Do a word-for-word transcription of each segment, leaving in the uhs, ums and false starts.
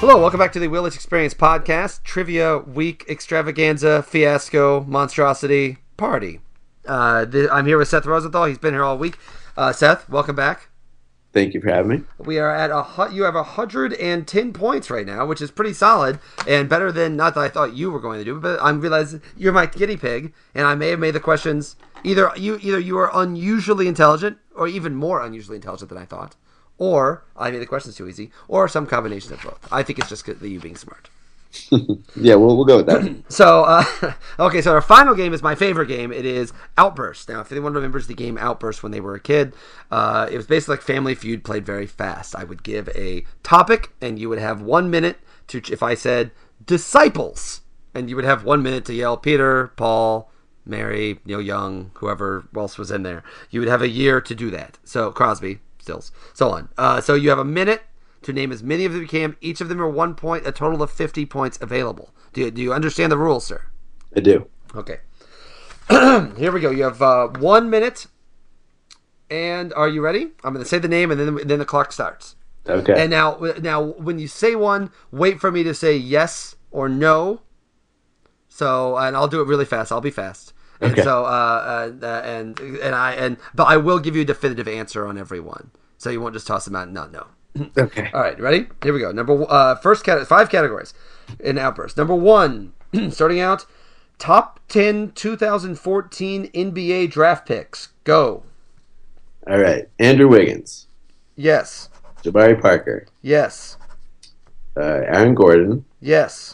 Hello, welcome back to the Willits Experience podcast, trivia week extravaganza, fiasco, monstrosity, party. Uh, the, I'm here with Seth Rosenthal. He's been here all week. Uh, Seth, welcome back. Thank you for having me. We are at a you have one hundred ten points right now, which is pretty solid and better than not that I thought you were going to do, but I'm realizing you're my guinea pig, and I may have made the questions either you either you are unusually intelligent or even more unusually intelligent than I thought. Or I made the questions too easy, or some combination of both. I think it's just you being smart. Yeah, we'll, we'll go with that. So, uh, okay, so our final game is my favorite game. It is Outburst. Now, if anyone remembers the game Outburst when they were a kid, uh, it was basically like Family Feud played very fast. I would give a topic, and you would have one minute to, if I said disciples, and you would have one minute to yell Peter, Paul, Mary, Neil Young, whoever else was in there. You would have a year to do that. So, Crosby. Stills, so on. Uh, so you have a minute to name as many of them you can. Each of them are one point, a total of fifty points available. Do you, do you understand the rules, sir? I do. Okay. Here we go. You have uh, one minute. And are you ready? I'm going to say the name, and then then the clock starts. Okay. And now, now, when you say one, wait for me to say yes or no. So, and I'll do it really fast. I'll be fast. And okay. so, uh, uh, and and I and but I will give you a definitive answer on every one, so you won't just toss them out and not know. Okay. All right, ready? Here we go. Number uh, first cat five categories in Outburst. Number one, starting out, top ten twenty fourteen N B A draft picks. Go. All right. Andrew Wiggins. Yes. Jabari Parker. Yes. Uh, Aaron Gordon. Yes.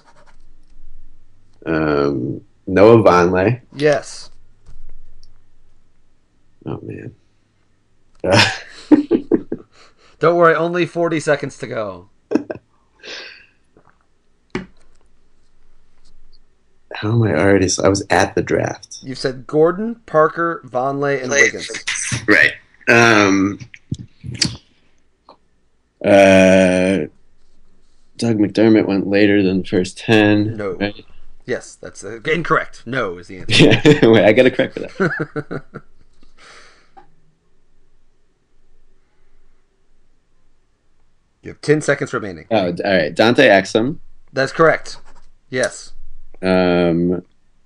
Um. Noah Vonleh. Yes. Oh, man. Uh, Don't worry, only forty seconds to go. How am I already... I was at the draft. You've said Gordon, Parker, Vonleh, and Wiggins. Right. Um. Uh. Doug McDermott went later than the first ten. No. Right? Yes, that's uh, incorrect. No is the answer. Yeah, wait, I got to correct for that. You have ten seconds remaining. Oh, all right. Dante Exum. That's correct. Yes. Um.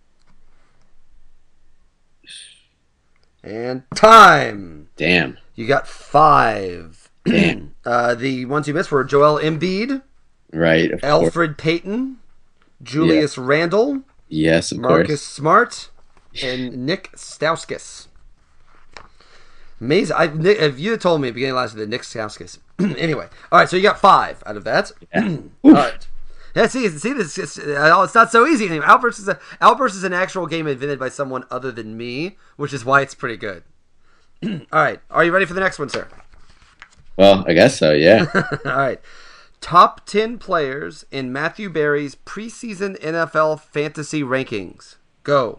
And time. Damn. You got five. Damn. uh, the ones you missed were Joel Embiid, Right. Of Alfred Payton, Julius Yeah. Randle, Yes, of Marcus course. Smart, and Nick Stauskas. Amazing. I, if you had told me at the beginning of last year that Nick Stauskas. Anyway. All right, so you got five out of that. Yeah. All right. Yeah, see, see this. It's, it's not so easy anymore. Outburst is a Outburst is an actual game invented by someone other than me, which is why it's pretty good. All right, are you ready for the next one, sir? Well, I guess so. Yeah. All right. Top ten players in Matthew Berry's preseason N F L fantasy rankings. Go.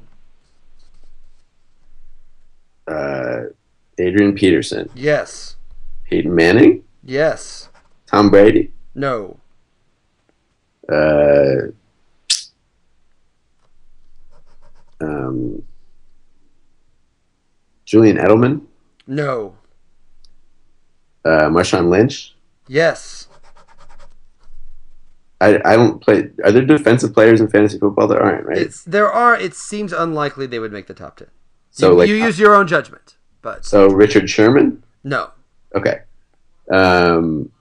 Uh, Adrian Peterson. Yes. Peyton Manning. Yes. Tom Brady. No. Uh. Um. Julian Edelman. No. Uh, Marshawn Lynch. Yes. I, I don't play. Are there defensive players in fantasy football that aren't, right? It's there are. It seems unlikely they would make the top ten. So you, like, you use your own judgment, but so Richard Sherman. no. Okay. Um.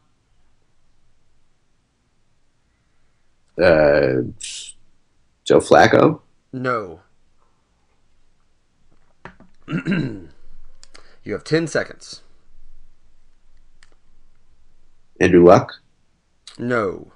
Uh. Joe Flacco. No. You have ten seconds. Andrew Luck. No.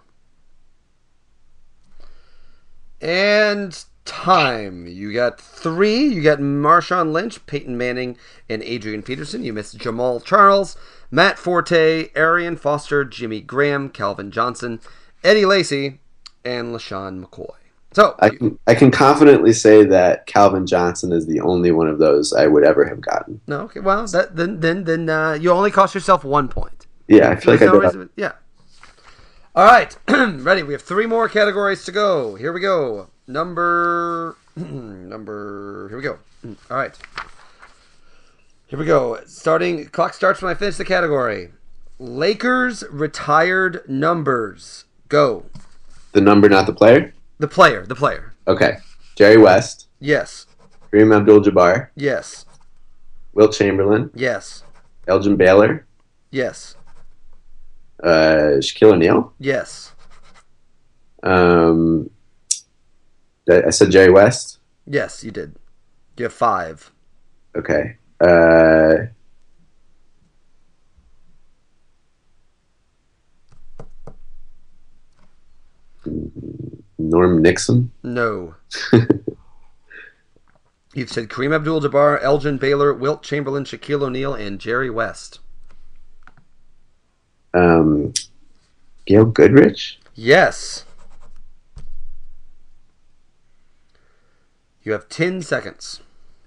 And time. You got three. You got Marshawn Lynch, Peyton Manning, and Adrian Peterson. You missed Jamal Charles, Matt Forte, Arian Foster, Jimmy Graham, Calvin Johnson, Eddie Lacy, and LaShawn McCoy. So I can I can confidently say that Calvin Johnson is the only one of those I would ever have gotten. no, okay. Well, that, then then then uh, you only cost yourself one point. Yeah, I feel like I There's no did. reason- yeah. All right, ready. We have three more categories to go. Here we go. Number number. Here we go. All right. Here we go. Starting. Clock starts when I finish the category. Lakers retired numbers. Go. The number, not the player? The player. The player. Okay. Jerry West. Yes. Kareem Abdul-Jabbar. Yes. Wilt Chamberlain. Yes. Elgin Baylor. Yes. Uh, Shaquille O'Neal. Yes. Um, I said Jerry West. Yes, you did. You have five. Okay. Uh, Norm Nixon. No. You've said Kareem Abdul-Jabbar, Elgin Baylor, Wilt Chamberlain, Shaquille O'Neal, and Jerry West. Um, Gail Goodrich. Yes. You have ten seconds.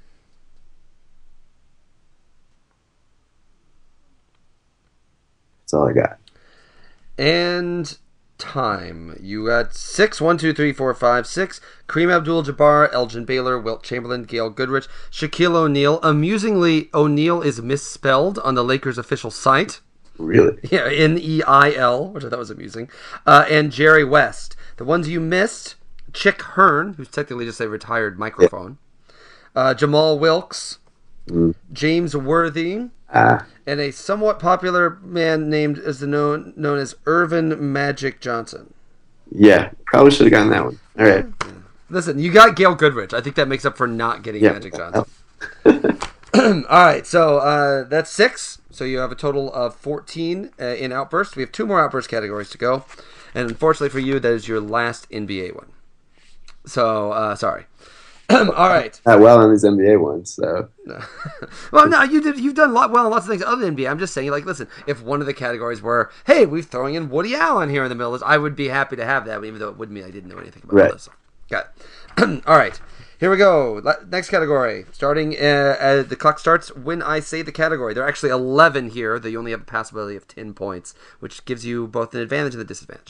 That's all I got. And time. You got six. One, two, three, four, five, six. Kareem Abdul-Jabbar, Elgin Baylor, Wilt Chamberlain, Gail Goodrich, Shaquille O'Neal. Amusingly, O'Neal is misspelled on the Lakers' official site. Really? Yeah, N E I L, which I thought was amusing. Uh, and Jerry West. The ones you missed, Chick Hearn, who's technically just a retired microphone. Yeah. Uh, Jamal Wilkes. Mm. James Worthy. Ah. And a somewhat popular man named as the known known as Irvin Magic Johnson. Yeah, probably should have gotten that one. All right. Yeah. Listen, you got Gail Goodrich. I think that makes up for not getting yeah. Magic Johnson. All right, so uh, that's six. So you have a total of fourteen uh, in Outburst. We have two more Outburst categories to go. And unfortunately for you, that is your last N B A one. So, uh, sorry. All right. Not well on these N B A ones, so. No. Well, no, you did. You've done a lot well on lots of things other than N B A. I'm just saying, like, listen, if one of the categories were, hey, we're throwing in Woody Allen here in the middle of this, I would be happy to have that, even though it would mean I didn't know anything about right. this. So. Got it. All right. Here we go. Next category. Starting uh, uh, the clock starts when I say the category. There are actually eleven here, though you only have a possibility of ten points, which gives you both an advantage and a disadvantage.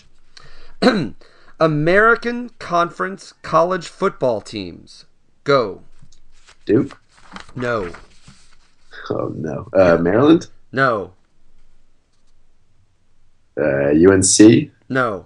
American Conference college football teams. Go. Duke? No. Oh, no. Uh, Maryland? No. Uh, U N C? No.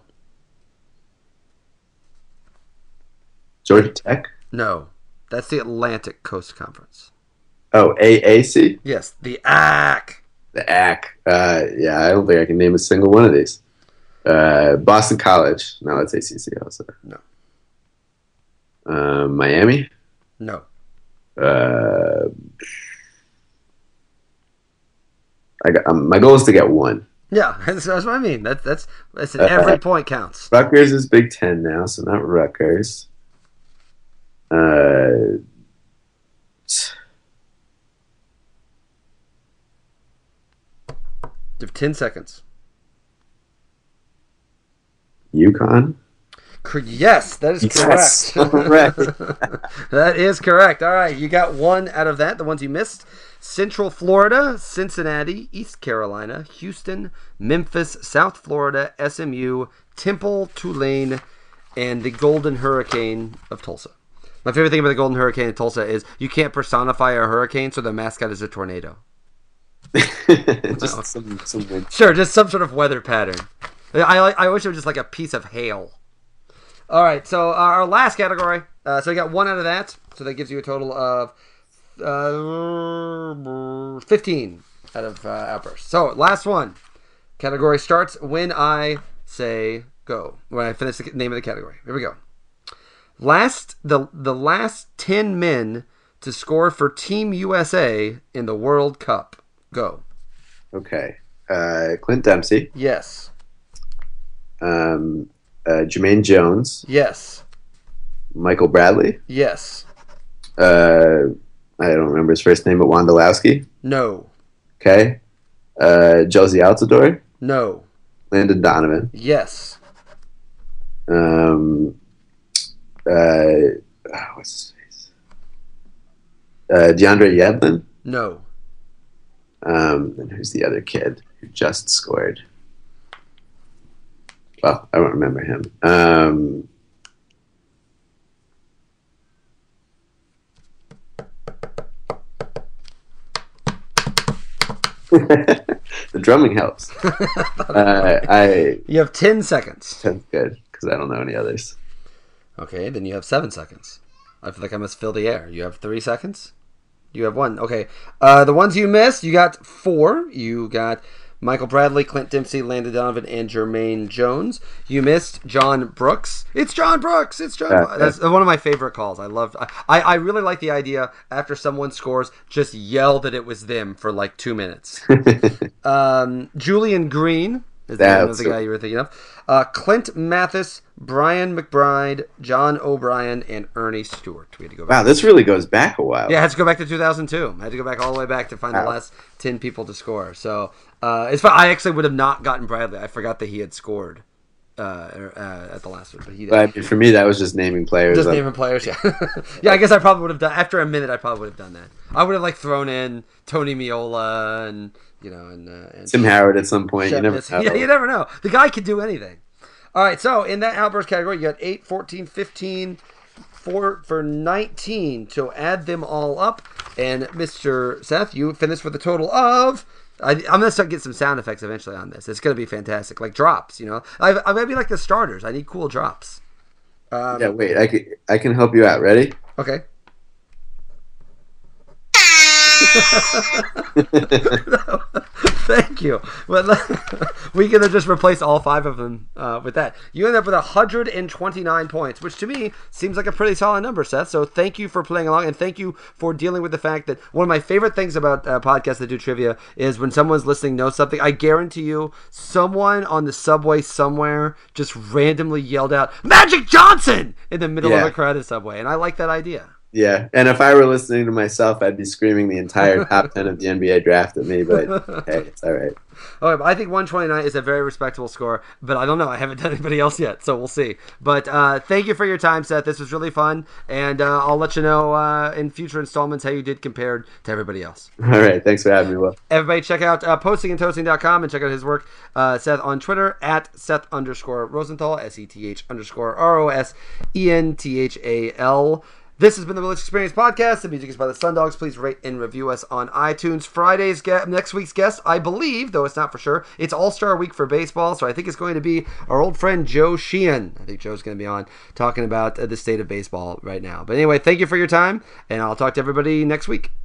Georgia Tech? No. That's the Atlantic Coast Conference. Oh, A A C? Yes, the A C C. The A C C. Uh, yeah, I don't think I can name a single one of these. Uh, Boston College. No, it's A C C also. No. Uh, Miami? No. Uh, I got, um, my goal is to get one. Yeah, that's, that's what I mean. That's that's that's an every uh, point counts. Rutgers is Big Ten now, so not Rutgers. Uh, you have ten seconds. UConn? Yes, that is yes. correct. That is correct. All right, you got one out of that, the ones you missed. Central Florida, Cincinnati, East Carolina, Houston, Memphis, South Florida, S M U, Temple, Tulane, and the Golden Hurricane of Tulsa. My favorite thing about the Golden Hurricane of Tulsa is you can't personify a hurricane, so the mascot is a tornado. just no. some, some wind. Sure, just some sort of weather pattern. I I wish it was just like a piece of hail. All right, so uh, our last category. Uh, so we got one out of that, so that gives you a total of uh, fifteen out of uh, Outburst. So last one. Category starts when I say go. When I finish the name of the category. Here we go. Last the the last ten men to score for Team U S A in the World Cup. Go. Okay. Uh, Clint Dempsey. Yes. Um, uh, Jermaine Jones. Yes. Michael Bradley. Yes. Uh, I don't remember his first name, but Wondolowski. No. Okay. Uh, Josie Altidore. No. Landon Donovan. Yes. Um. Uh, what's his face? Uh, DeAndre Yedlin. No. Um, and who's the other kid who just scored? Well, I don't remember him. Um, the drumming helps. uh, I You have ten seconds. That's good because I don't know any others. Okay, then you have seven seconds. I feel like I must fill the air. You have three seconds. You have one. Okay. Uh, the ones you missed, you got four. You got Michael Bradley, Clint Dempsey, Landon Donovan, and Jermaine Jones. You missed John Brooks. It's John Brooks. It's John. Yeah, That's one of my favorite calls. I love. I I really like the idea. After someone scores, just yell that it was them for like two minutes. um, Julian Green is the name of the guy you were thinking of. Uh, Clint Mathis, Brian McBride, John O'Brien, and Ernie Stewart. We had to go back. Wow, this really goes back a while. Yeah, I had to go back to two thousand two. I had to go back all the way back to find wow. the last ten people to score. So uh, it's fun. I actually would have not gotten Bradley. I forgot that he had scored uh, uh, at the last one, but he did. But for me, that was just naming players. Just naming players, yeah. yeah, I guess I probably would have done. After a minute, I probably would have done that. I would have like thrown in Tony Meola and you know and, uh, and Tim Howard at some point. You never know. Yeah, you never know. The guy could do anything. All right, so in that outburst category, you got eight, fourteen, fifteen, four for nineteen. So add them all up. And Mister Seth, you finished with a total of... I, I'm going to start getting some sound effects eventually on this. It's going to be fantastic. Like drops, you know. I, I maybe like the starters. I need cool drops. Um, yeah, wait. I can, I can help you out. Ready? Okay. Thank you. Well, we can just replace all five of them uh, with that. You end up with one hundred twenty-nine points, which to me seems like a pretty solid number, Seth. So thank you for playing along, and thank you for dealing with the fact that one of my favorite things about uh, podcasts that do trivia is when someone's listening knows something. I guarantee you someone on the subway somewhere just randomly yelled out, "Magic Johnson!" in the middle yeah. of a crowded subway, and I like that idea. Yeah, and if I were listening to myself, I'd be screaming the entire top ten of the N B A draft at me, but hey, it's all right. All right, I think one twenty-nine is a very respectable score, but I don't know. I haven't done anybody else yet, so we'll see. But uh, thank you for your time, Seth. This was really fun, and uh, I'll let you know uh, in future installments how you did compared to everybody else. All right, thanks for having me, Will. Everybody check out uh, posting and toasting dot com and check out his work, uh, Seth, on Twitter, at Seth underscore Rosenthal, S E T H underscore R O S E N T H A L. This has been the Village Experience Podcast. The music is by the Sundogs. Please rate and review us on iTunes. Friday's guest, next week's guest, I believe, though it's not for sure, it's All-Star Week for baseball, so I think it's going to be our old friend Joe Sheehan. I think Joe's going to be on talking about uh, the state of baseball right now. But anyway, thank you for your time, and I'll talk to everybody next week.